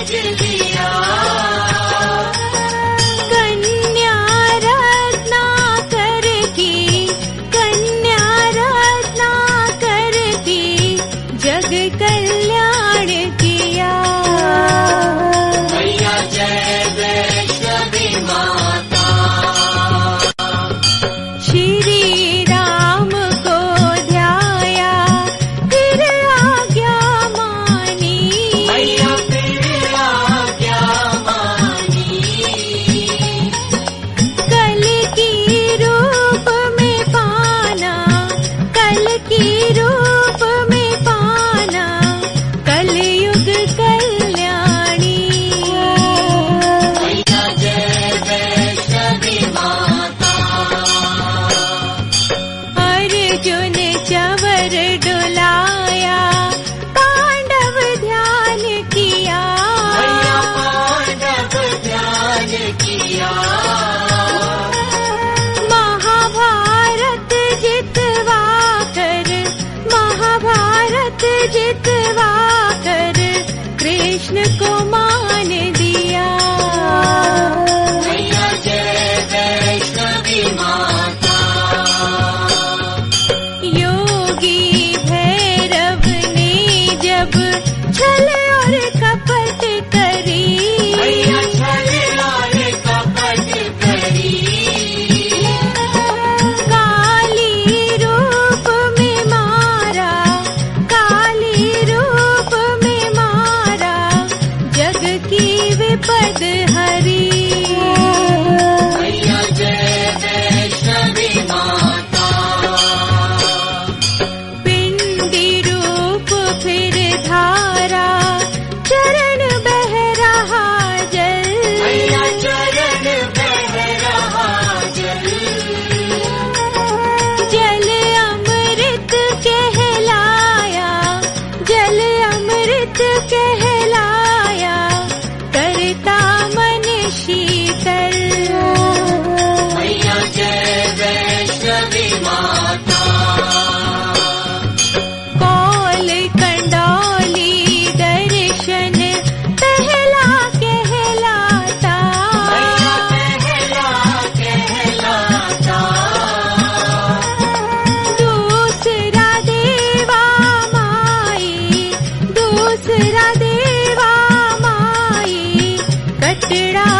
खोज लिया। कन्या रत्नाकर की, कन्या रत्नाकर की जग कल्याण किया। मैया जय वैष्णवी माता। श्री राम को ध्याया फिर आज्ञा मानी। मैया फिर आज्ञा मानी। कल की रूप में पाना, कल की रूप में पाना, कलयुग कल्याणी। मैया जय वैष्णवी माता। अर्जुन चवर डुलाया पांडव ध्यान किया। मैया पांडव ध्यान किया। महाभारत जितवा कर, महाभारत जितवा कर कृष्ण को मान दिया। मैया जय वैष्णवी माता। योगी भैरव ने जब छल और कपट करी। मैया छल और कपट करी। काली रूप में मारा, काली रूप में मारा, जग की विपद हरी। मैया जय वैष्णवी माता। पिंडी रूप फिर धारा, चरण बह रहा जल। मैया चरण बह रहा जल। जल अमृत कहलाया, जल अमृत कहलाया, करता मन शीतल। मैया जय वैष्णवी माता। कौल कंडौली दर्शन पहला कहलाता। मैया पहला कहलाता। दूसरा देवा माई, दूसरा देवा माई, कटड़ा